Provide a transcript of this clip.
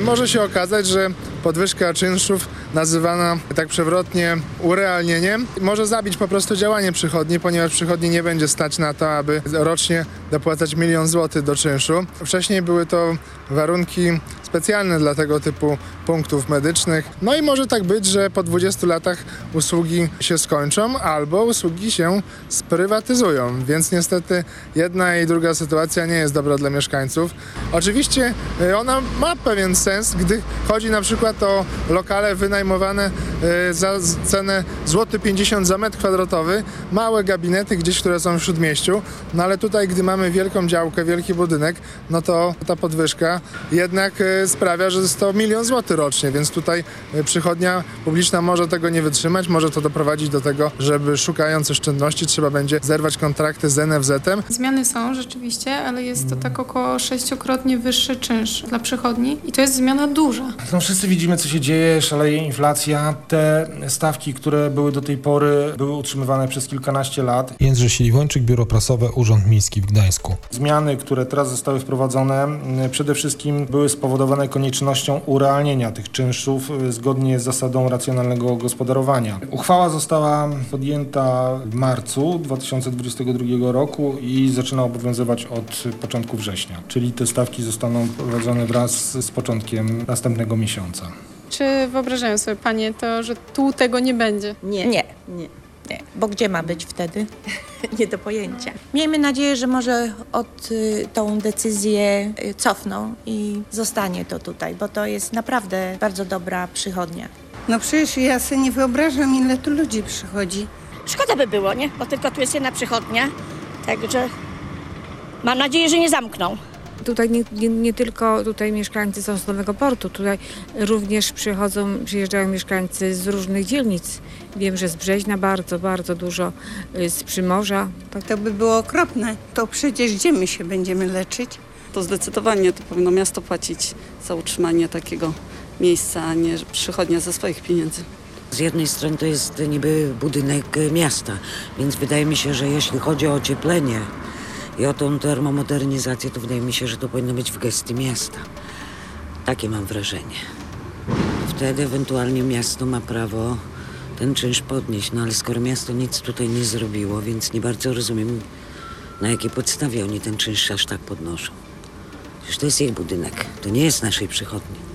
Może się okazać, że podwyżka czynszów nazywana tak przewrotnie urealnieniem może zabić po prostu działanie przychodni, ponieważ przychodni nie będzie stać na to, aby rocznie dopłacać 1 000 000 złotych do czynszu. Wcześniej były to warunki specjalne dla tego typu punktów medycznych. No i może tak być, że po 20 latach usługi się skończą albo usługi się sprywatyzują, więc niestety jedna i druga sytuacja nie jest dobra dla mieszkańców. Oczywiście ona ma pewien sens, gdy chodzi na przykład o lokale wynajmowane za cenę złoty 50 za metr kwadratowy, małe gabinety gdzieś, które są w śródmieściu, no ale tutaj, gdy mamy wielką działkę, wielki budynek, no to ta podwyżka jednak sprawia, że jest to 1 000 000 złotych rocznie, więc tutaj przychodnia publiczna może tego nie wytrzymać, może to doprowadzić do tego, żeby szukając oszczędności trzeba będzie zerwać kontrakty z NFZ-em. Zmiany są rzeczywiście, ale jest to tak około 6-krotnie wyższy czynsz dla przychodni i to jest zmiana duża. No wszyscy widzimy, co się dzieje, szaleje inflacja. Te stawki, które były do tej pory, były utrzymywane przez kilkanaście lat. Jędrzej Siliwończyk, Biuro Prasowe, Urząd Miejski w Gdańsku. Zmiany, które teraz zostały wprowadzone, przede wszystkim były spowodowane koniecznością urealnienia tych czynszów zgodnie z zasadą racjonalnego gospodarowania. Uchwała została podjęta w marcu 2022 roku i zaczyna obowiązywać od początku września, czyli te stawki zostaną wprowadzone wraz z początkiem następnego miesiąca. Czy wyobrażają sobie panie to, że tu tego nie będzie? Nie. Bo gdzie ma być wtedy? Nie do pojęcia. Miejmy nadzieję, że może tą decyzję cofną i zostanie to tutaj, bo to jest naprawdę bardzo dobra przychodnia. No przecież ja sobie nie wyobrażam, ile tu ludzi przychodzi. Szkoda by było, nie? Bo tylko tu jest jedna przychodnia, także mam nadzieję, że nie zamkną. Tutaj nie tylko tutaj mieszkańcy są z Nowego Portu, tutaj również przyjeżdżają mieszkańcy z różnych dzielnic. Wiem, że z Brzeźna bardzo dużo, z Przymorza. Tak to by było okropne. To przecież gdzie my się będziemy leczyć? To zdecydowanie to powinno miasto płacić za utrzymanie takiego miejsca, a nie przychodnia ze swoich pieniędzy. Z jednej strony to jest niby budynek miasta, więc wydaje mi się, że jeśli chodzi o ocieplenie i o tą termomodernizację, to wydaje mi się, że to powinno być w gestii miasta. Takie mam wrażenie. Wtedy ewentualnie miasto ma prawo ten czynsz podnieść, no ale skoro miasto nic tutaj nie zrobiło, więc nie bardzo rozumiem, na jakiej podstawie oni ten czynsz aż tak podnoszą. Przecież to jest ich budynek, to nie jest naszej przychodni.